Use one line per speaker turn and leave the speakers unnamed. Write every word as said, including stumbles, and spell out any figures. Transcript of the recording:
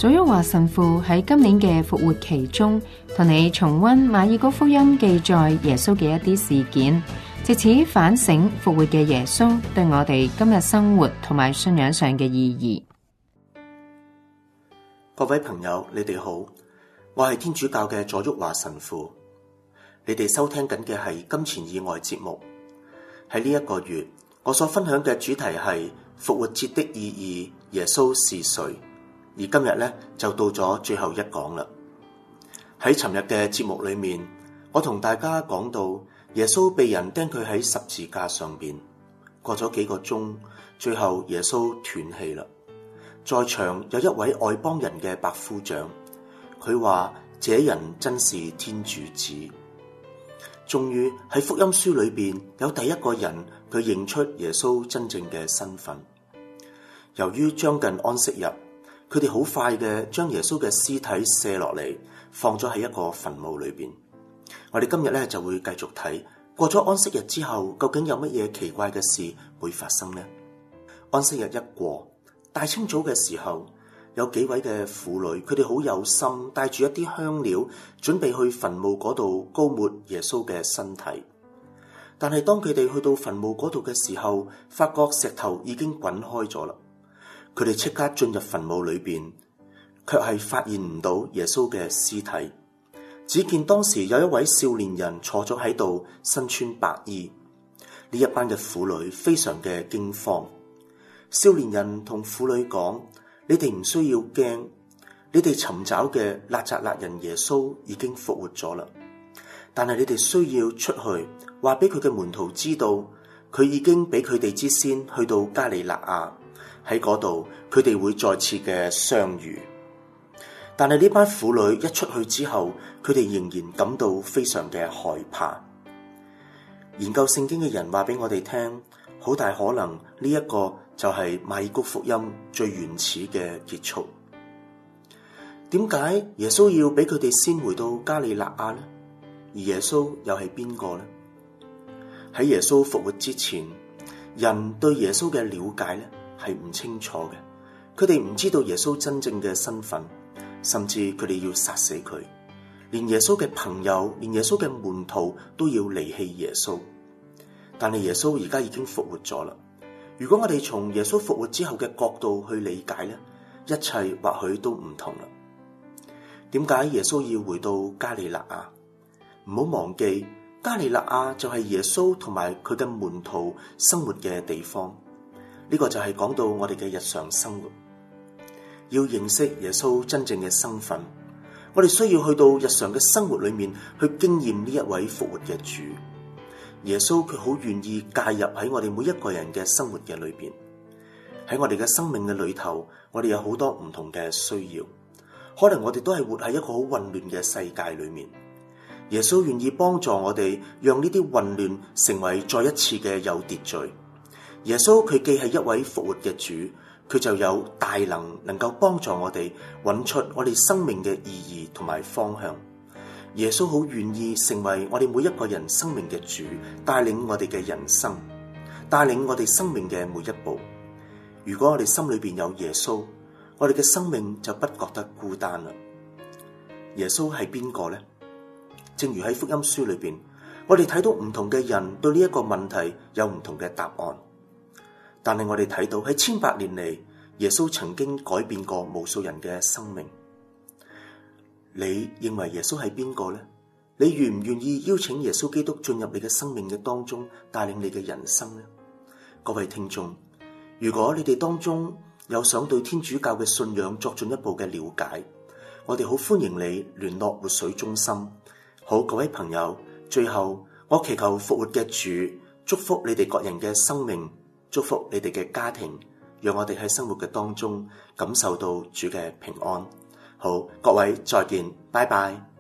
左旭華神父喺今年嘅復活期中，同你重溫馬爾谷福音記載耶穌嘅一啲事件，藉此反省復活嘅耶穌對我哋今日生活同埋信仰上嘅意義。
各位朋友，你哋好，我係天主教嘅左旭華神父。你哋收聽緊嘅係金錢以外節目。喺呢一個月，我所分享嘅主題係復活節的意義，耶穌是誰？而今日咧就到咗最後一講啦。喺尋日嘅節目裏面，我同大家講到耶穌被人釘佢喺十字架上邊，過咗幾個鐘，最後耶穌斷氣啦。在場有一位外邦人嘅百夫長，佢話：這人真是天主子。終於喺福音書裏邊有第一個人，佢認出耶穌真正嘅身份。由於將近安息日，佢哋好快嘅將耶穌嘅屍體卸落嚟，放咗喺一個墳墓裏邊。我哋今日咧就會繼續睇，過咗安息日之後，究竟有乜嘢奇怪嘅事會發生呢？安息日一過，大清早嘅時候，有幾位嘅婦女，佢哋好有心，帶住一啲香料，準備去墳墓嗰度膏抹耶穌嘅身體。但係當佢哋去到墳墓嗰度嘅時候，發覺石頭已經滾開咗啦。佢哋即刻進入墳墓裏邊，卻係發現唔到耶穌嘅屍體。只見當時有一位少年人坐咗喺度，身穿白衣。呢一班嘅婦女非常嘅驚慌。少年人同婦女講：你哋唔需要驚，你哋尋找嘅納匝肋人耶穌已經復活咗啦。但係你哋需要出去，話俾佢嘅門徒知道，佢已經比佢哋之先去到加里肋亞。喺嗰度，佢哋會再次嘅相遇。但係呢班婦女一出去之後，佢哋仍然感到非常嘅害怕。研究聖經嘅人話俾我哋聽，好大可能呢一個就係馬爾谷福音最原始嘅結束。點解耶穌要俾佢哋先回到加里肋亞呢？而耶穌又係邊個呢？喺耶穌復活之前，人對耶穌嘅了解呢係唔清楚嘅，佢哋唔知道耶穌真正嘅身份，甚至佢哋要殺死佢，連耶穌嘅朋友，連耶穌嘅門徒都要離棄耶穌。但係耶穌而家已經復活咗啦。如果我哋從耶穌復活之後嘅角度去理解呢，一切或許都唔同啦。點解耶穌要回到加里肋亞？唔好忘記，加里肋亞就係耶穌同埋佢嘅門徒生活嘅地方。呢個就係講到我哋嘅日常生活，要認識耶穌真正嘅身份，我哋需要去到日常嘅生活裏面去經驗呢一位復活嘅主。耶穌佢好願意介入喺我哋每一個人嘅生活嘅裏邊，喺我哋嘅生命嘅裏頭，我哋有好多唔同嘅需要，可能我哋都係活喺一個好混亂嘅世界裏面。耶穌願意幫助我哋，讓呢啲混亂成為再一次嘅有秩序。耶穌佢既係一位復活嘅主，佢就有大能，能夠幫助我哋揾出我哋生命嘅意義同埋方向。耶穌好願意成為我哋每一個人生命嘅主，帶領我哋嘅人生，帶領我哋生命嘅每一步。如果我哋心裏邊有耶穌，我哋嘅生命就不覺得孤單啦。耶穌係邊個呢？正如喺福音書裏邊，我哋睇到唔同嘅人對呢一個問題有唔同嘅答案。但係我哋睇到喺千百年嚟，耶穌曾經改變過無數人嘅生命。你認為耶穌係邊個呢？你願唔願意邀請耶穌基督進入你嘅生命嘅當中，帶領你嘅人生呢？各位聽眾，如果你哋當中有想對天主教嘅信仰作進一步嘅了解，我哋好歡迎你聯絡活水中心。好，各位朋友，最後我祈求復活嘅主祝福你哋各人嘅生命，祝福你哋嘅家庭，讓我哋喺生活嘅當中感受到主嘅平安。好，各位再見，拜拜。